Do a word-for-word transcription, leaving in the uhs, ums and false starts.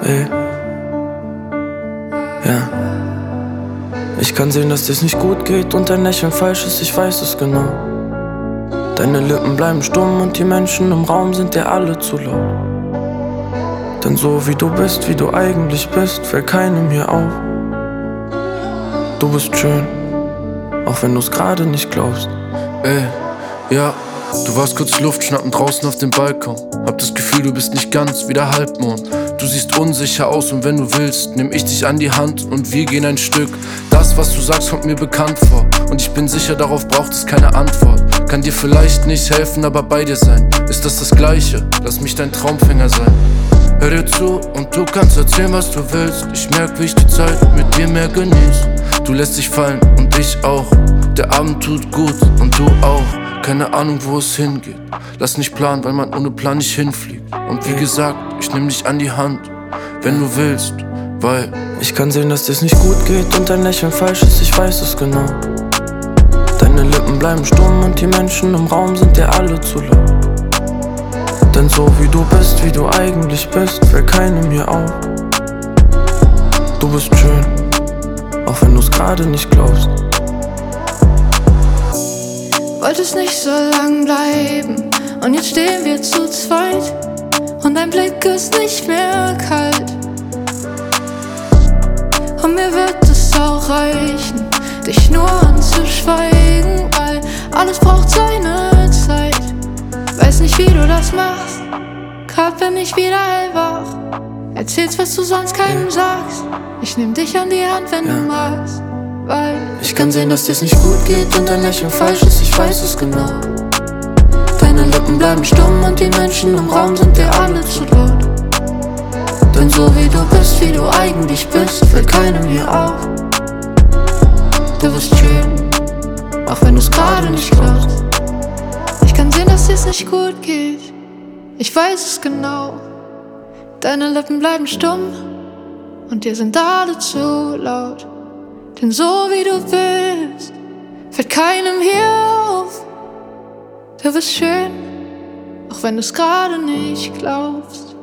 Ey, ja. Ich kann sehen, dass dir's nicht gut geht und dein Lächeln falsch ist, ich weiß es genau. Deine Lippen bleiben stumm und die Menschen im Raum sind dir alle zu laut. Denn so wie du bist, wie du eigentlich bist, fällt keinem hier auf. Du bist schön, auch wenn du's gerade nicht glaubst. Ey, ja, du warst kurz Luft schnappen draußen auf dem Balkon. Hab das Gefühl, du bist nicht ganz wie der Halbmond. Du siehst unsicher aus und wenn du willst, nehm ich dich an die Hand und wir gehen ein Stück. Das, was du sagst, kommt mir bekannt vor und ich bin sicher, darauf braucht es keine Antwort. Kann dir vielleicht nicht helfen, aber bei dir sein. Ist das das Gleiche? Lass mich dein Traumfänger sein. Hör dir zu und du kannst erzählen, was du willst. Ich merk, wie ich die Zeit mit dir mehr genieß. Du lässt dich fallen und ich auch. Der Abend tut gut und du auch. Keine Ahnung, wo es hingeht. Lass nicht planen, weil man ohne Plan nicht hinfliegt. Und wie gesagt, ich nehm dich an die Hand, wenn du willst, weil ich kann sehen, dass dir's nicht gut geht und dein Lächeln falsch ist, ich weiß es genau. Deine Lippen bleiben stumm und die Menschen im Raum sind dir alle zu laut. Denn so wie du bist, wie du eigentlich bist, fällt keinem hier auf. Du bist schön, auch wenn du's gerade nicht glaubst. Wolltest nicht so lang bleiben und jetzt stehen wir zu zweit und dein Blick ist nicht mehr kalt. Und mir wird es auch reichen, dich nur anzuschweigen, weil alles braucht seine Zeit. Weiß nicht, wie du das machst, grad bin ich wieder hellwach. Erzählst, was du sonst keinem sagst. Ich nehm dich an die Hand, wenn ja. du magst, weil ich kann sehen, dass dir's nicht gut geht und dein Lächeln falsch ist, ich weiß es genau. Deine Lippen bleiben stumm und die Menschen im Raum sind dir alle zu laut. Denn so wie du bist, wie du eigentlich bist, fällt keinem hier auf. Du bist schön, auch wenn du's gerade nicht glaubst. Ich kann sehen, dass dir's nicht gut geht, ich weiß es genau. Deine Lippen bleiben stumm und dir sind alle zu laut. Denn so wie du bist, fällt keinem hier auf. Du bist schön, auch wenn du's gerade nicht glaubst.